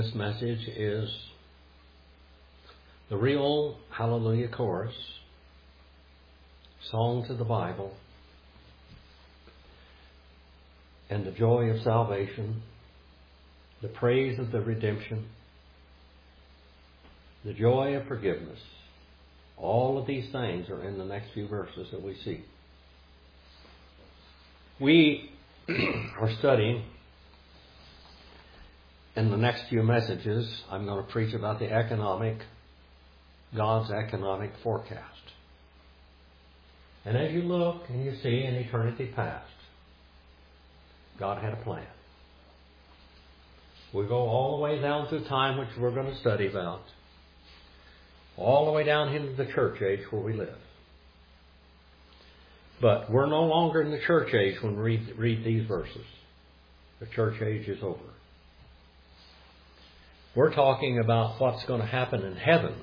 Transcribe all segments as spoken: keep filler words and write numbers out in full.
This message is the real Hallelujah Chorus, songs of the Bible, and the joy of salvation, the praise of the redemption, the joy of forgiveness. All of these things are in the next few verses that we see. We are studying, in the next few messages, I'm going to preach about the economic, God's economic forecast. And as you look and you see in eternity past, God had a plan. We go all the way down through time, which we're going to study about, all the way down into the church age where we live. But we're no longer in the church age when we read, read these verses. The church age is over. We're talking about what's going to happen in heaven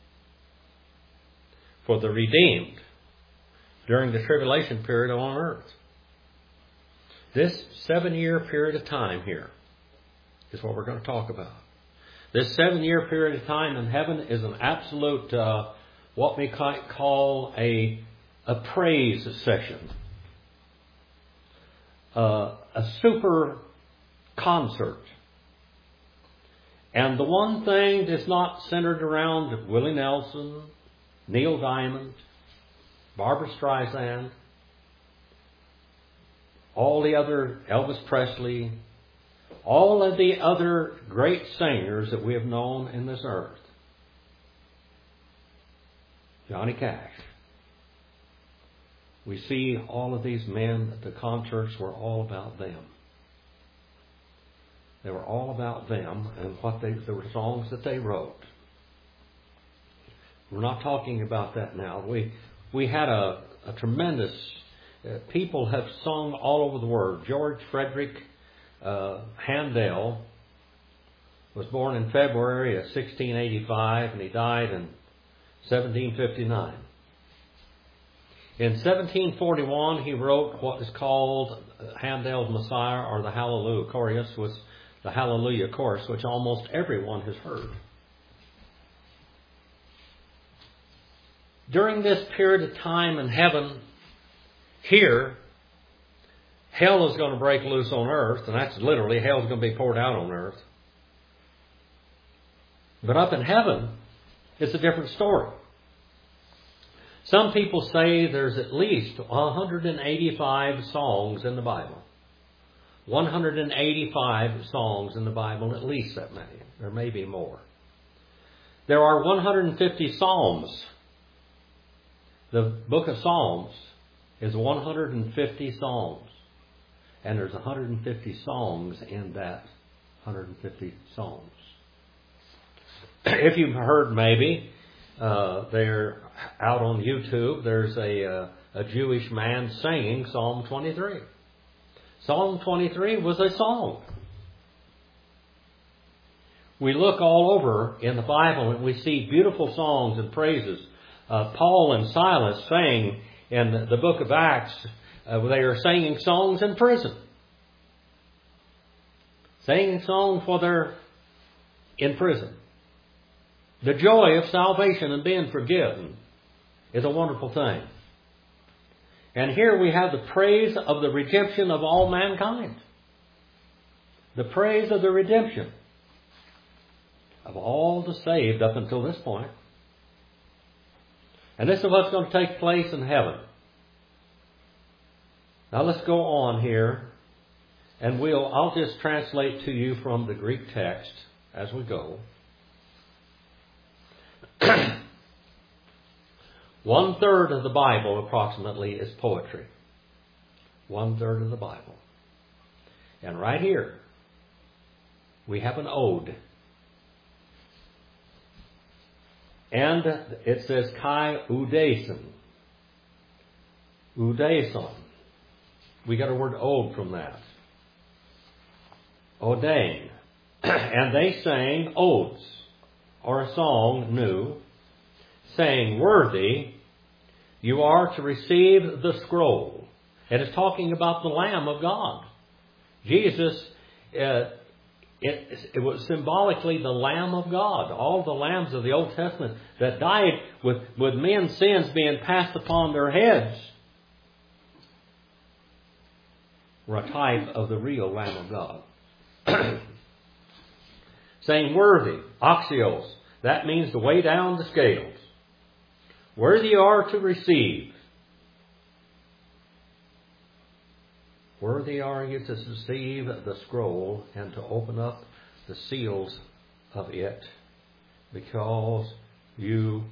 for the redeemed during the tribulation period on earth. This seven-year period of time here is what we're going to talk about. This seven-year period of time in heaven is an absolute, uh, what we might call a, a praise session. Uh, a super concert. And the one thing that's not centered around Willie Nelson, Neil Diamond, Barbra Streisand, all the other, Elvis Presley, all of the other great singers that we have known in this earth. Johnny Cash. We see all of these men at the concerts were all about them. They were all about them and what they, there were songs that they wrote. We're not talking about that now. We we had a, a tremendous, uh, people have sung all over the world. George Frederick uh, Handel was born in February of sixteen eighty-five and he died in seventeen fifty-nine. In seventeen forty-one he wrote what is called Handel's Messiah, or the Hallelujah Chorus, was the Hallelujah Chorus, which almost everyone has heard. During this period of time in heaven, here, hell is going to break loose on earth, and that's literally, hell is going to be poured out on earth. But up in heaven, it's a different story. Some people say there's at least one hundred eighty-five songs in the Bible. one hundred eighty-five songs in the Bible, at least that many. There may be more. There are one hundred fifty Psalms. The book of Psalms is one hundred fifty Psalms. And there's one hundred fifty songs in that one hundred fifty Psalms. If you've heard maybe, uh, they're out on YouTube, there's a, uh, a Jewish man singing Psalm twenty-three. Psalm twenty-three was a song. We look all over in the Bible and we see beautiful songs and praises. Uh, Paul and Silas sang in the book of Acts. Uh, they are singing songs in prison. Singing songs while they're in prison. The joy of salvation and being forgiven is a wonderful thing. And here we have the praise of the redemption of all mankind. The praise of the redemption of all the saved up until this point. And this is what's going to take place in heaven. Now let's go on here. And we'll, I'll just translate to you from the Greek text as we go. One third of the Bible, approximately, is poetry. One third of the Bible. And right here, we have an ode. And it says, Kai Udeson. Udeson. We got a word ode from that. Odein. And they sang odes, or a song new, saying, worthy, you are to receive the scroll. It is talking about the Lamb of God. Jesus uh, It, it was symbolically the Lamb of God. All the lambs of the Old Testament that died with, with men's sins being passed upon their heads were a type of the real Lamb of God. Saying worthy, oxios, that means to weigh down the scales. Worthy you are to receive. Worthy are you to receive the scroll and to open up the seals of it, because you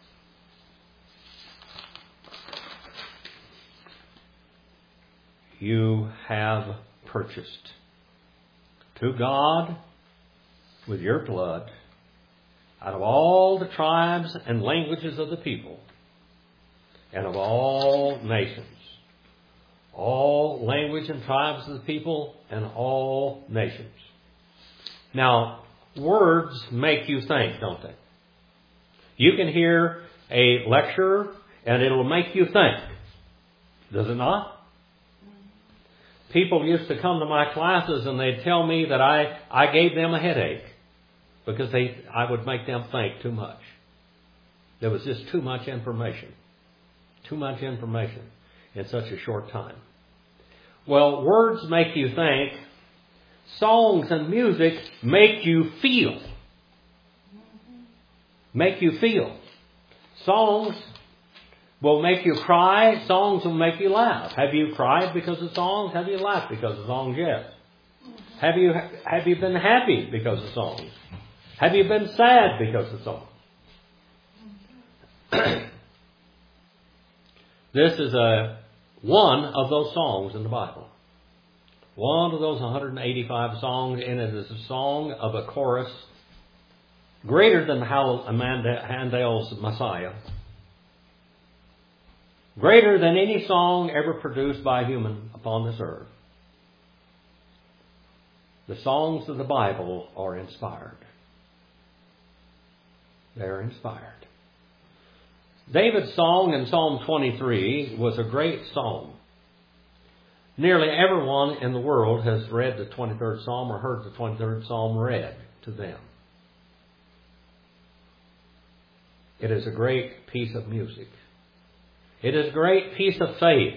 you have purchased to God with your blood out of all the tribes and languages of the people and of all nations. All language and tribes of the people and all nations. Now, words make you think, don't they? You can hear a lecture and it'll make you think. Does it not? People used to come to my classes and they'd tell me that I, I gave them a headache because they I would make them think too much. There was just too much information. Too much information in such a short time. Well, words make you think. Songs and music make you feel. Make you feel. Songs will make you cry. Songs will make you laugh. Have you cried because of songs? Have you laughed because of songs? Yes. Have you, have you been happy because of songs? Have you been sad because of songs? This is a one of those songs in the Bible. One of those one hundred eighty-five songs, and it is a song of a chorus greater than Handel's Messiah. Greater than any song ever produced by a human upon this earth. The songs of the Bible are inspired. They are inspired. David's song in Psalm twenty-three was a great psalm. Nearly everyone in the world has read the twenty-third Psalm or heard the twenty-third Psalm read to them. It is a great piece of music. It is a great piece of faith.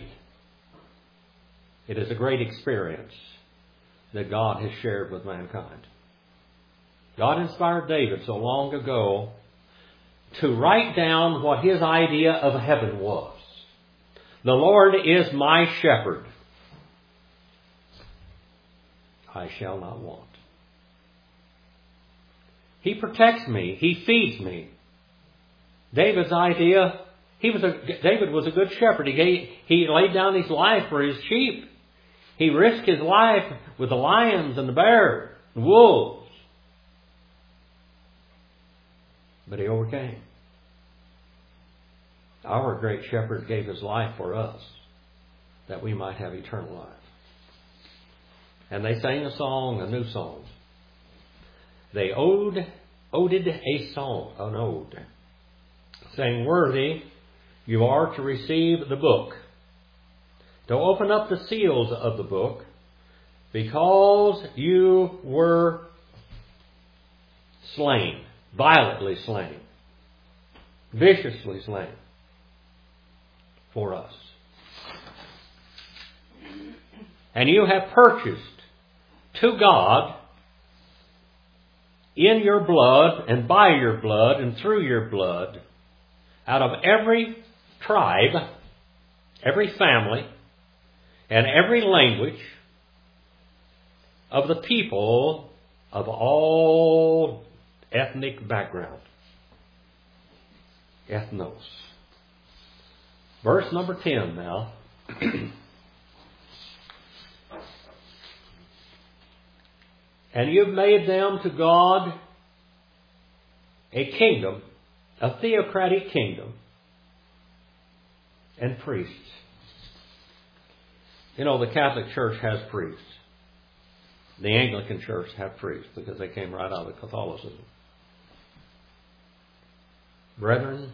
It is a great experience that God has shared with mankind. God inspired David so long ago to write down what his idea of heaven was. The Lord is my shepherd. I shall not want. He protects me. He feeds me. David's idea, he was a, David was a good shepherd. He, gave, he laid down his life for his sheep. He risked his life with the lions and the bears and wolves. But he overcame. Our great shepherd gave his life for us, that we might have eternal life. And they sang a song, a new song. They owed, oded a song, an ode, saying, worthy you are to receive the book, to open up the seals of the book, because you were slain, violently slain, viciously slain for us. And you have purchased to God in your blood and by your blood and through your blood, out of every tribe, every family, and every language of the people of all ethnic background. Ethnos. Verse number ten now. And you've made them to God a kingdom, a theocratic kingdom, and priests. You know, the Catholic Church has priests. The Anglican Church have priests because they came right out of Catholicism. Brethren,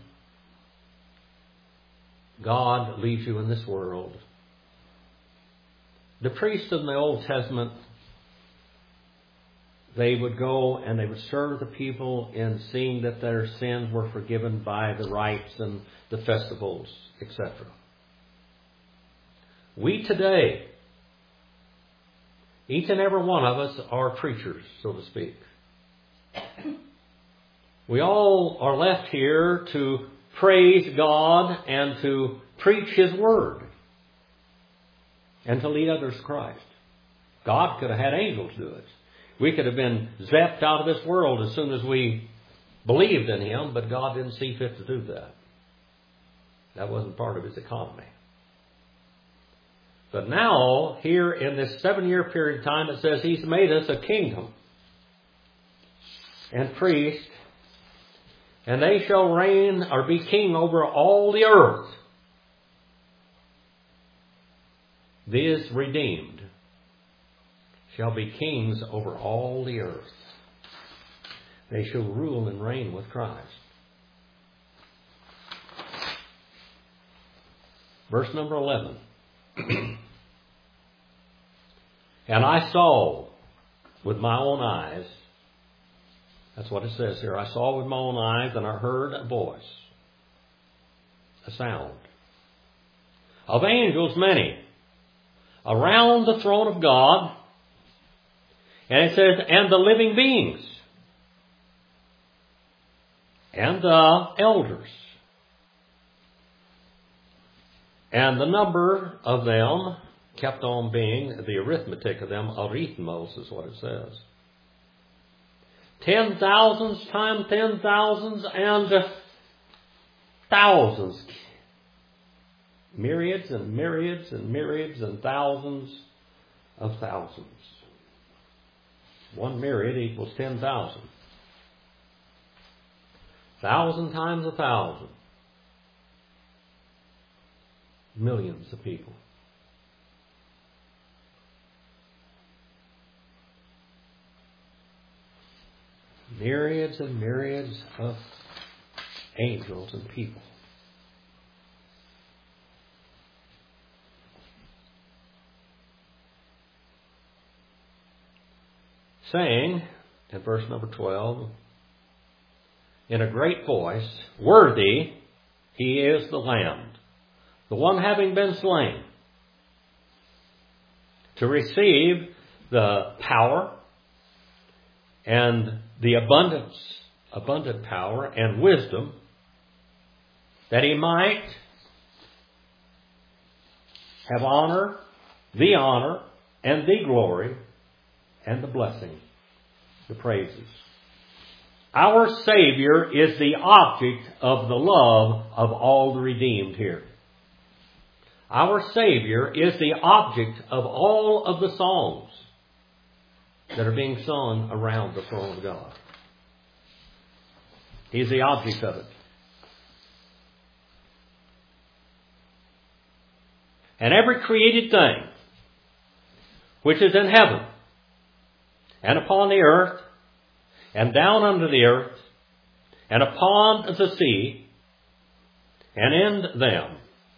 God leaves you in this world. The priests in the Old Testament they would go and they would serve the people in seeing that their sins were forgiven by the rites and the festivals, et cetera. We today, each and every one of us are preachers, so to speak. We all are left here to praise God and to preach His Word and to lead others to Christ. God could have had angels do it. We could have been zapped out of this world as soon as we believed in Him, but God didn't see fit to do that. That wasn't part of His economy. But now, here in this seven-year period of time, it says He's made us a kingdom and priest, and they shall reign or be king over all the earth. These redeemed shall be kings over all the earth. They shall rule and reign with Christ. Verse number eleven. And I saw with my own eyes, that's what it says here, I saw with my own eyes and I heard a voice, a sound, of angels many, around the throne of God. And it says, and the living beings, and the elders. And the number of them kept on being, the arithmetic of them, arithmos is what it says. Ten thousands times ten thousands and thousands. Myriads and myriads and myriads and thousands of thousands. One myriad equals ten thousand. Thousand times a thousand. Millions of people. Myriads and myriads of angels and people. Saying, in verse number twelve, in a great voice, worthy He is the Lamb, the one having been slain, to receive the power and the abundance, abundant power and wisdom, that He might have honor, the honor, and the glory, and the blessing, the praises. Our Savior is the object of the love of all the redeemed here. Our Savior is the object of all of the songs that are being sung around the throne of God. He's the object of it. And every created thing which is in heaven and upon the earth, and down under the earth, and upon the sea, and in them,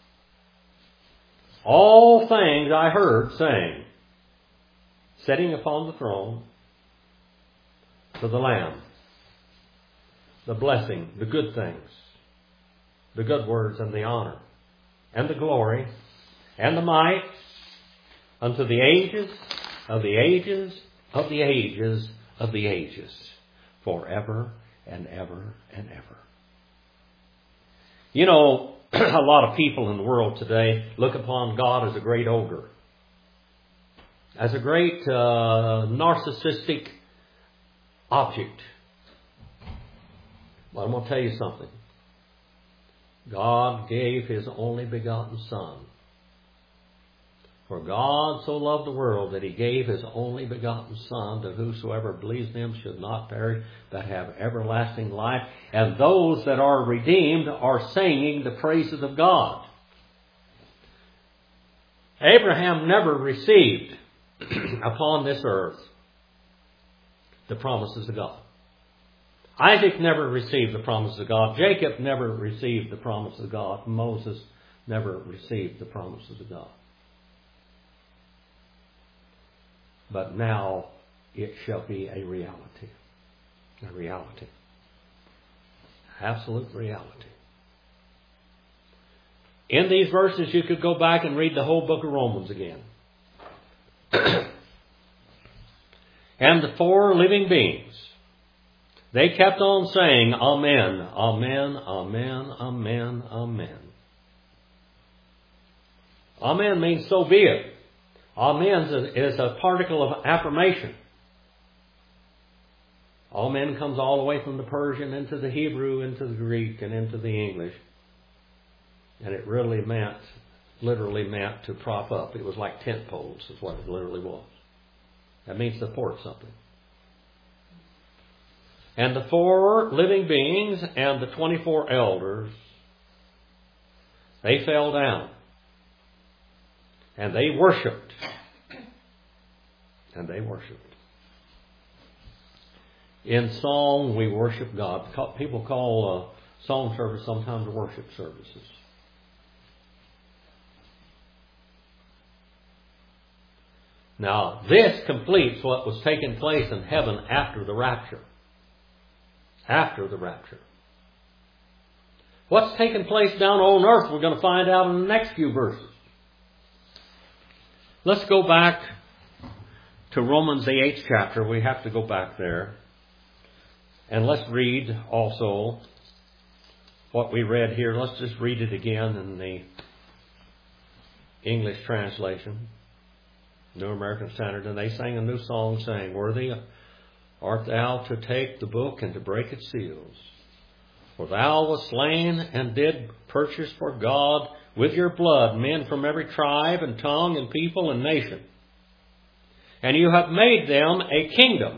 all things I heard saying, sitting upon the throne, to the Lamb, the blessing, the good things, the good words, and the honor, and the glory, and the might, unto the ages of the ages of the ages of the ages, forever and ever and ever. You know, a lot of people in the world today look upon God as a great ogre, as a great uh, narcissistic object. But I'm going to tell you something. God gave His only begotten Son. For God so loved the world that He gave His only begotten Son, that whosoever believes in Him should not perish, but have everlasting life. And those that are redeemed are singing the praises of God. Abraham never received upon this earth the promises of God. Isaac never received the promises of God. Jacob never received the promises of God. Moses never received the promises of God. But now it shall be a reality. A reality. Absolute reality. In these verses, you could go back and read the whole book of Romans again. And the four living beings, they kept on saying, Amen, Amen, Amen, Amen, Amen. Amen means so be it. Amen is a particle of affirmation. Amen comes all the way from the Persian into the Hebrew, into the Greek, and into the English. And it really meant, literally meant to prop up. It was like tent poles, is what it literally was. That means support something. And the four living beings and the twenty-four elders, they fell down. And they worshipped. And they worshipped. In song, we worship God. People call uh, song service sometimes worship services. Now, this completes what was taking place in heaven after the rapture. After the rapture. What's taking place down on earth, we're going to find out in the next few verses. Let's go back to Romans, the eighth chapter. We have to go back there. And let's read also what we read here. Let's just read it again in the English translation. New American Standard. And they sang a new song saying, Worthy art thou to take the book and to break its seals. For thou wast slain and did purchase for God with your blood men from every tribe and tongue and people and nation. And you have made them a kingdom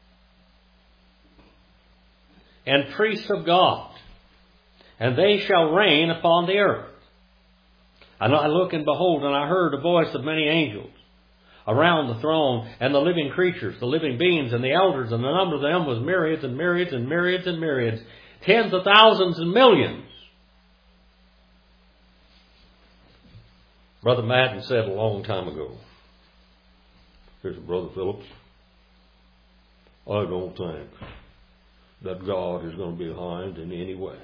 and priests of God, and they shall reign upon the earth. And I look and behold, and I heard a voice of many angels around the throne, and the living creatures, the living beings, and the elders, and the number of them was myriads and myriads and myriads and myriads, tens of thousands and millions. Brother Madden said a long time ago, here's Brother Phillips, I don't think that God is going to be behind in any way.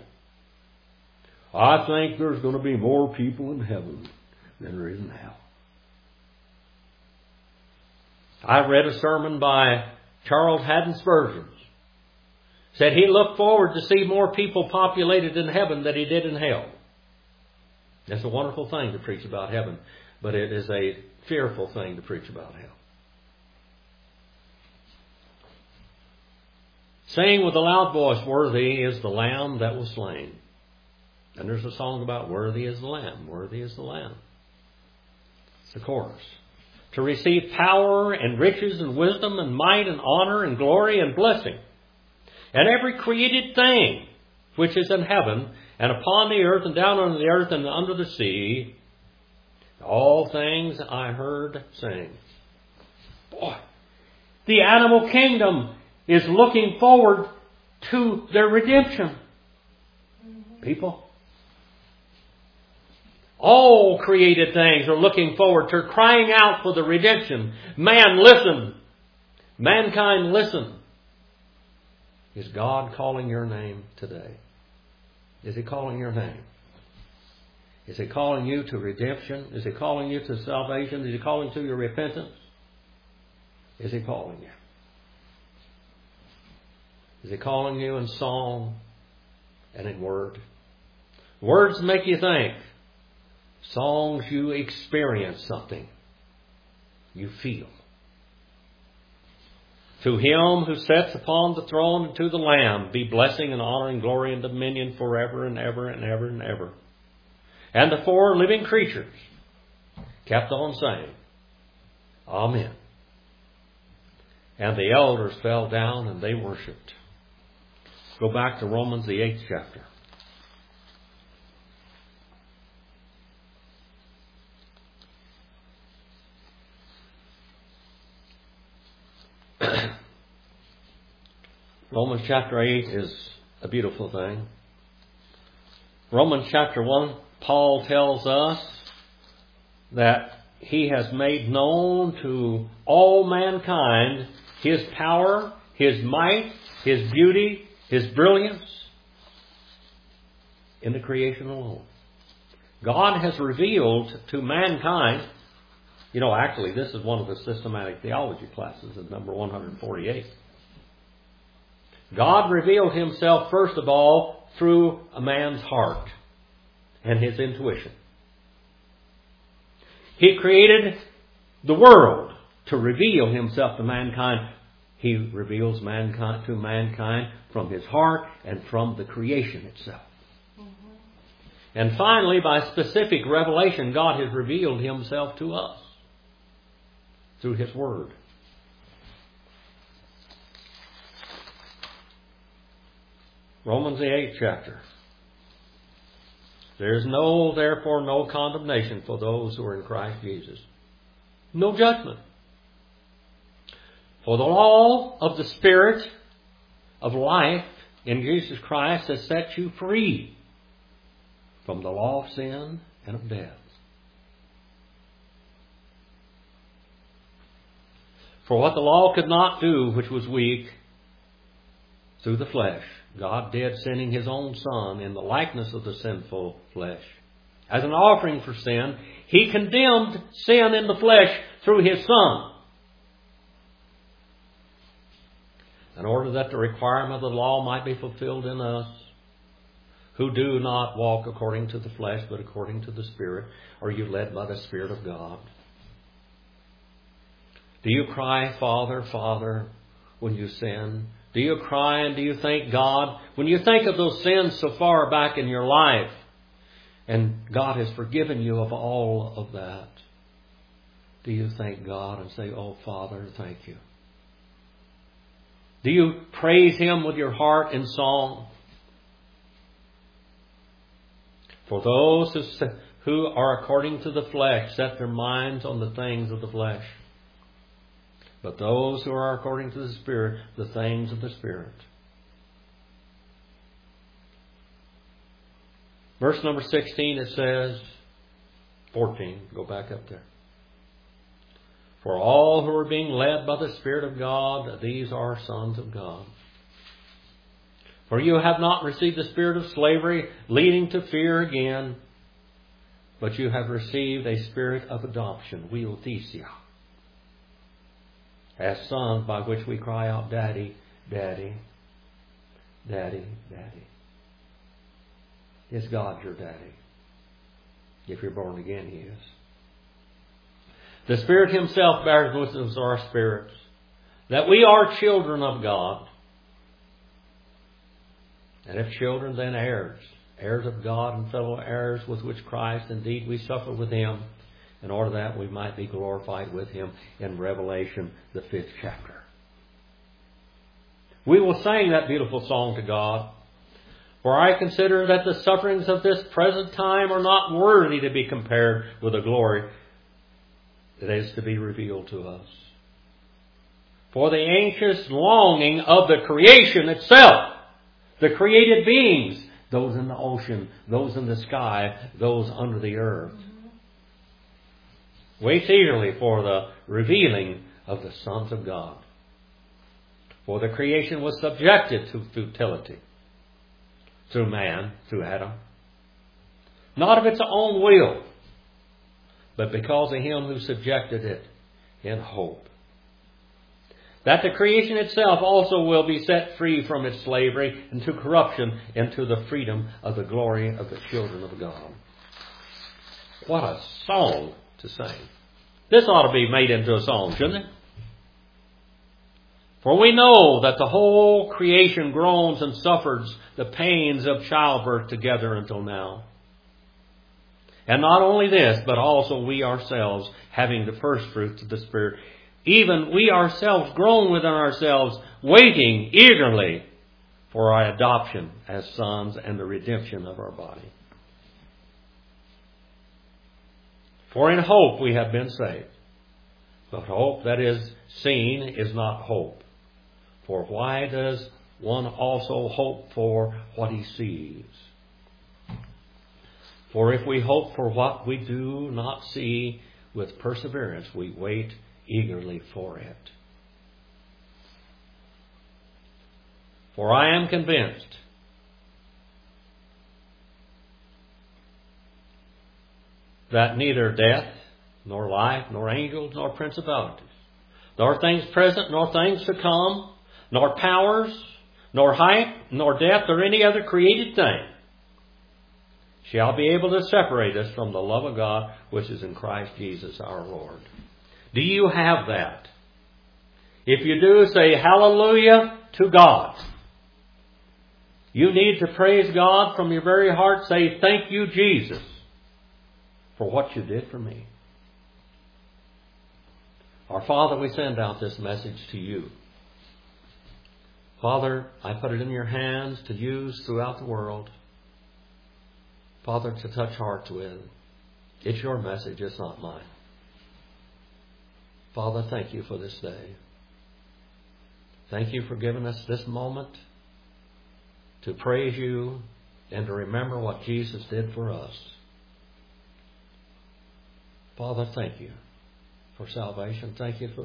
I think there's going to be more people in heaven than there is now. I read a sermon by Charles Haddon Spurgeon. Said he looked forward to see more people populated in heaven than he did in hell. That's a wonderful thing to preach about heaven, but it is a fearful thing to preach about hell. Saying with a loud voice, Worthy is the Lamb that was slain. And there's a song about Worthy is the Lamb, worthy is the Lamb. It's the chorus. To receive power and riches and wisdom and might and honor and glory and blessing. And every created thing which is in heaven and upon the earth and down under the earth and under the sea, all things I heard sing. Boy, the animal kingdom is looking forward to their redemption. People. All created things are looking forward to crying out for the redemption. Man, listen. Mankind, listen. Is God calling your name today? Is He calling your name? Is He calling you to redemption? Is He calling you to salvation? Is He calling to your repentance? Is He calling you? Is He calling you in song and in word? Words make you think. Songs, you experience something. You feel. To Him who sits upon the throne and to the Lamb be blessing and honor and glory and dominion forever and ever and ever and ever. And the four living creatures kept on saying, Amen. And the elders fell down and they worshipped. Go back to Romans, the eighth chapter. Romans chapter eight is a beautiful thing. Romans chapter one, Paul tells us that he has made known to all mankind His power, His might, His beauty, His brilliance in the creation alone. God has revealed to mankind, you know, actually this is one of the systematic theology classes at number one hundred forty-eight. God revealed Himself first of all through a man's heart and his intuition. He created the world to reveal Himself to mankind. He reveals mankind to mankind from His heart and from the creation itself. Mm-hmm. And finally, by specific revelation, God has revealed Himself to us through His Word. Romans the eighth chapter. There is no, therefore, no condemnation for those who are in Christ Jesus. No judgment. For the law of the Spirit of life in Jesus Christ has set you free from the law of sin and of death. For what the law could not do, which was weak, through the flesh, God did, sending His own Son in the likeness of the sinful flesh. As an offering for sin, He condemned sin in the flesh through His Son, in order that the requirement of the law might be fulfilled in us, who do not walk according to the flesh, but according to the Spirit. Are you led by the Spirit of God? Do you cry, Father, Father, when you sin? Do you cry and do you thank God? When you think of those sins so far back in your life, and God has forgiven you of all of that, do you thank God and say, oh, Father, thank you? Do you praise Him with your heart in song? For those who, who are according to the flesh set their minds on the things of the flesh. But those who are according to the Spirit, the things of the Spirit. Verse number sixteen, it says, fourteen, go back up there. For all who are being led by the Spirit of God, these are sons of God. For you have not received the spirit of slavery, leading to fear again, but you have received a spirit of adoption, huiothesia, as sons, by which we cry out, Daddy, Daddy, Daddy, Daddy. Is God your daddy? If you're born again, He is. The Spirit Himself bears witness with our spirits that we are children of God. And if children, then heirs, heirs of God and fellow heirs with which Christ, indeed, we suffer with Him, in order that we might be glorified with Him in Revelation, the fifth chapter. We will sing that beautiful song to God. For I consider that the sufferings of this present time are not worthy to be compared with the glory that is to be revealed to us. For the anxious longing of the creation itself, the created beings, those in the ocean, those in the sky, those under the earth, waits eagerly for the revealing of the sons of God. For the creation was subjected to futility through man, through Adam, not of its own will, but because of Him who subjected it in hope, that the creation itself also will be set free from its slavery into corruption, into the freedom of the glory of the children of God. What a song to sing. This ought to be made into a song, shouldn't it? For we know that the whole creation groans and suffers the pains of childbirth together until now. And not only this, but also we ourselves, having the first fruits of the Spirit, even we ourselves groan within ourselves, waiting eagerly for our adoption as sons and the redemption of our body. For in hope we have been saved. But hope that is seen is not hope. For why does one also hope for what he sees? For if we hope for what we do not see, with perseverance we wait eagerly for it. For I am convinced that neither death, nor life, nor angels, nor principalities, nor things present, nor things to come, nor powers, nor height, nor depth, or any other created thing shall be able to separate us from the love of God which is in Christ Jesus our Lord. Do you have that? If you do, say hallelujah to God. You need to praise God from your very heart. Say, thank you, Jesus, for what you did for me. Our Father, we send out this message to you. Father, I put it in your hands to use throughout the world. Father, to touch hearts with. It's your message, it's not mine. Father, thank you for this day. Thank you for giving us this moment to praise you and to remember what Jesus did for us. Father, thank you for salvation. Thank you for